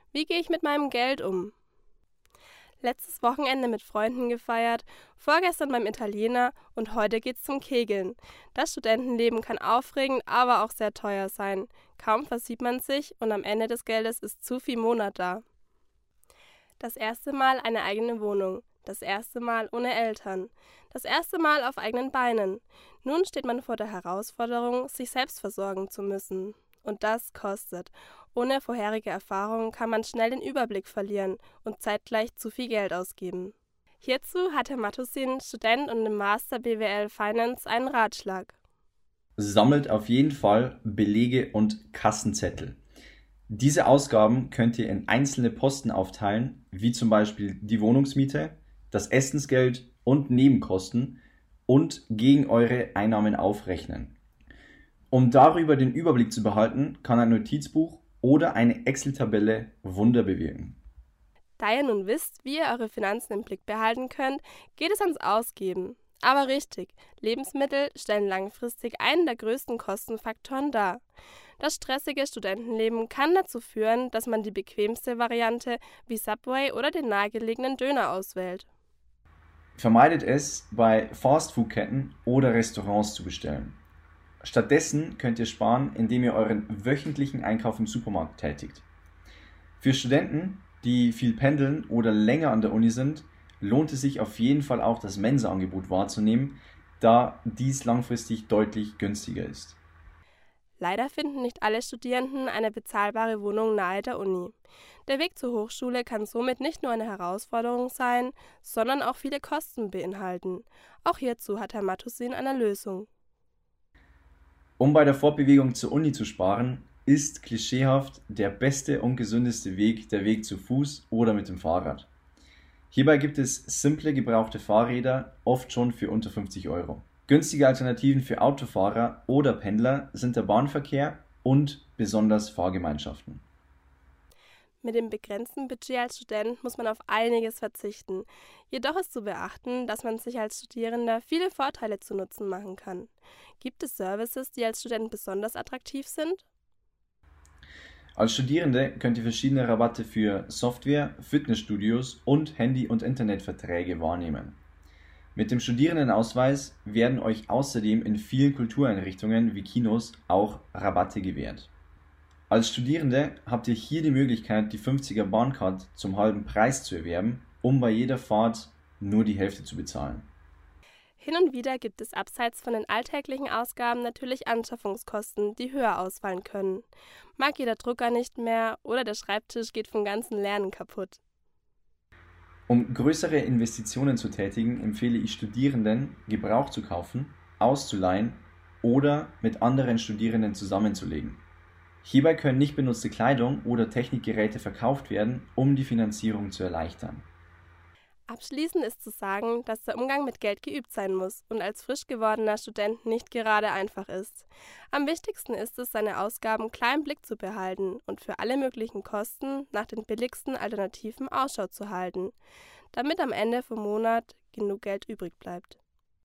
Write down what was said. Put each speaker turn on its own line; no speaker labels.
Wie gehe ich mit meinem Geld um? Letztes Wochenende mit Freunden gefeiert, vorgestern beim Italiener und heute geht's zum Kegeln. Das Studentenleben kann aufregend, aber auch sehr teuer sein. Kaum versieht man sich und am Ende des Geldes ist zu viel Monat da. Das erste Mal eine eigene Wohnung. Das erste Mal ohne Eltern. Das erste Mal auf eigenen Beinen. Nun steht man vor der Herausforderung, sich selbst versorgen zu müssen. Und das kostet. Ohne vorherige Erfahrung kann man schnell den Überblick verlieren und zeitgleich zu viel Geld ausgeben. Hierzu hat Herr Matusin, Student und im Master BWL Finance, einen Ratschlag.
Sammelt auf jeden Fall Belege und Kassenzettel. Diese Ausgaben könnt ihr in einzelne Posten aufteilen, wie zum Beispiel die Wohnungsmiete, das Essensgeld und Nebenkosten und gegen eure Einnahmen aufrechnen. Um darüber den Überblick zu behalten, kann ein Notizbuch oder eine Excel-Tabelle Wunder bewirken.
Da ihr nun wisst, wie ihr eure Finanzen im Blick behalten könnt, geht es ans Ausgeben. Aber richtig, Lebensmittel stellen langfristig einen der größten Kostenfaktoren dar. Das stressige Studentenleben kann dazu führen, dass man die bequemste Variante wie Subway oder den nahegelegenen Döner auswählt.
Vermeidet es, bei Fastfood-Ketten oder Restaurants zu bestellen. Stattdessen könnt ihr sparen, indem ihr euren wöchentlichen Einkauf im Supermarkt tätigt. Für Studenten, die viel pendeln oder länger an der Uni sind, lohnt es sich auf jeden Fall auch das Mensa-Angebot wahrzunehmen, da dies langfristig deutlich günstiger ist.
Leider finden nicht alle Studierenden eine bezahlbare Wohnung nahe der Uni. Der Weg zur Hochschule kann somit nicht nur eine Herausforderung sein, sondern auch viele Kosten beinhalten. Auch hierzu hat Herr Matusin eine Lösung.
Um bei der Fortbewegung zur Uni zu sparen, ist klischeehaft der beste und gesündeste Weg der Weg zu Fuß oder mit dem Fahrrad. Hierbei gibt es simple gebrauchte Fahrräder, oft schon für unter 50 Euro. Günstige Alternativen für Autofahrer oder Pendler sind der Bahnverkehr und besonders Fahrgemeinschaften.
Mit dem begrenzten Budget als Student muss man auf einiges verzichten. Jedoch ist zu beachten, dass man sich als Studierender viele Vorteile zu Nutzen machen kann. Gibt es Services, die als Student besonders attraktiv sind?
Als Studierende könnt ihr verschiedene Rabatte für Software, Fitnessstudios und Handy- und Internetverträge wahrnehmen. Mit dem Studierendenausweis werden euch außerdem in vielen Kultureinrichtungen wie Kinos auch Rabatte gewährt. Als Studierende habt ihr hier die Möglichkeit, die 50er Bahncard zum halben Preis zu erwerben, um bei jeder Fahrt nur die Hälfte zu bezahlen.
Hin und wieder gibt es abseits von den alltäglichen Ausgaben natürlich Anschaffungskosten, die höher ausfallen können. Mag jeder Drucker nicht mehr oder der Schreibtisch geht vom ganzen Lernen kaputt.
Um größere Investitionen zu tätigen, empfehle ich Studierenden, Gebrauch zu kaufen, auszuleihen oder mit anderen Studierenden zusammenzulegen. Hierbei können nicht benutzte Kleidung oder Technikgeräte verkauft werden, um die Finanzierung zu erleichtern.
Abschließend ist zu sagen, dass der Umgang mit Geld geübt sein muss und als frisch gewordener Student nicht gerade einfach ist. Am wichtigsten ist es, seine Ausgaben klar im Blick zu behalten und für alle möglichen Kosten nach den billigsten Alternativen Ausschau zu halten, damit am Ende vom Monat genug Geld übrig bleibt.